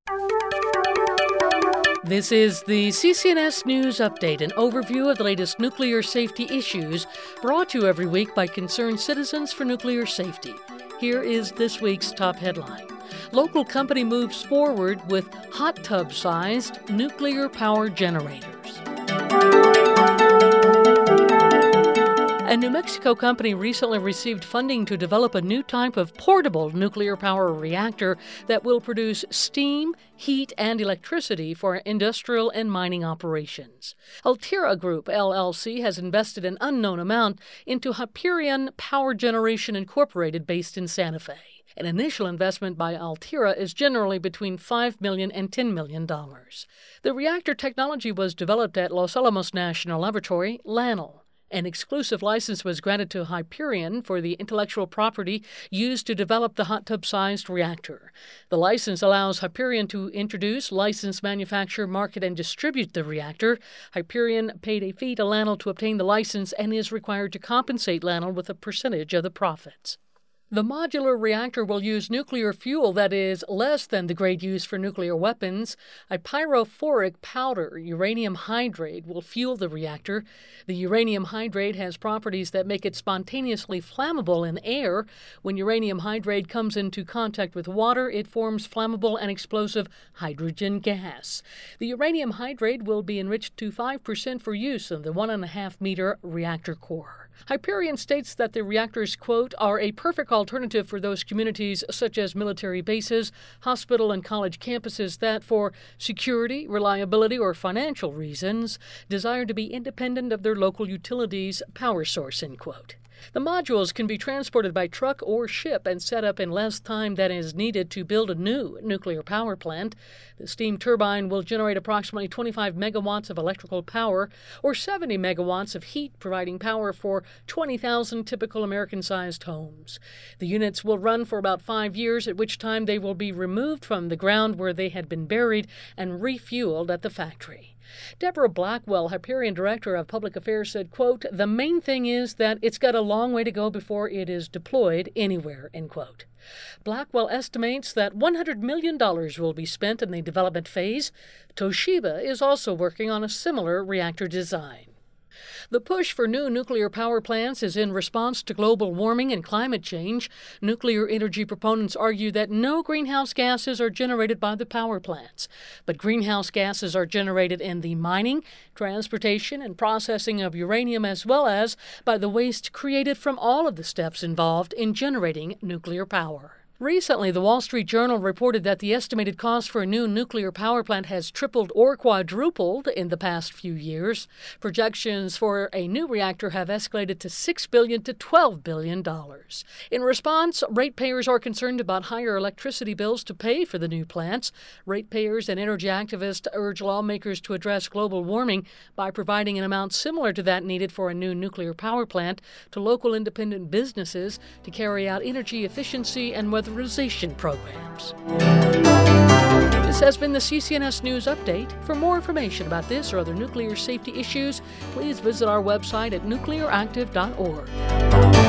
This is the CCNS News Update, an overview of the latest nuclear safety issues brought to you every week by concerned citizens for nuclear safety. Here is this week's top headline. Local company moves forward with hot tub-sized nuclear power generators. A New Mexico company recently received funding to develop a new type of portable nuclear power reactor that will produce steam, heat, and electricity for industrial and mining operations. Altera Group, LLC, has invested an unknown amount into Hyperion Power Generation Incorporated based in Santa Fe. An initial investment by Altera is generally between $5 million and $10 million. The reactor technology was developed at Los Alamos National Laboratory, LANL. An exclusive license was granted to Hyperion for the intellectual property used to develop the hot tub-sized reactor. The license allows Hyperion to introduce, license, manufacture, market, and distribute the reactor. Hyperion paid a fee to LANL to obtain the license and is required to compensate LANL with a percentage of the profits. The modular reactor will use nuclear fuel that is less than the grade used for nuclear weapons. A pyrophoric powder, uranium hydrate, will fuel the reactor. The uranium hydrate has properties that make it spontaneously flammable in air. When uranium hydrate comes into contact with water, it forms flammable and explosive hydrogen gas. The uranium hydrate will be enriched to 5% for use in the 1.5-meter reactor core. Hyperion states that the reactors, quote, are a perfect alternative for those communities such as military bases, hospital and college campuses that, for security, reliability, or financial reasons, desire to be independent of their local utilities' power source, end quote. The modules can be transported by truck or ship and set up in less time than is needed to build a new nuclear power plant. The steam turbine will generate approximately 25 megawatts of electrical power or 70 megawatts of heat, providing power for 20,000 typical American-sized homes. The units will run for about 5 years, at which time they will be removed from the ground where they had been buried and refueled at the factory. Deborah Blackwell, Hyperion Director of Public Affairs, said, quote, the main thing is that it's got a long way to go before it is deployed anywhere, end quote. Blackwell estimates that $100 million will be spent in the development phase. Toshiba is also working on a similar reactor design. The push for new nuclear power plants is in response to global warming and climate change. Nuclear energy proponents argue that no greenhouse gases are generated by the power plants, but greenhouse gases are generated in the mining, transportation, and processing of uranium, as well as by the waste created from all of the steps involved in generating nuclear power. Recently, the Wall Street Journal reported that the estimated cost for a new nuclear power plant has tripled or quadrupled in the past few years. Projections for a new reactor have escalated to $6 billion to $12 billion. In response, ratepayers are concerned about higher electricity bills to pay for the new plants. Ratepayers and energy activists urge lawmakers to address global warming by providing an amount similar to that needed for a new nuclear power plant to local independent businesses to carry out energy efficiency and weatherization programs. This has been the CCNS News Update. For more information about this or other nuclear safety issues, please visit our website at nuclearactive.org.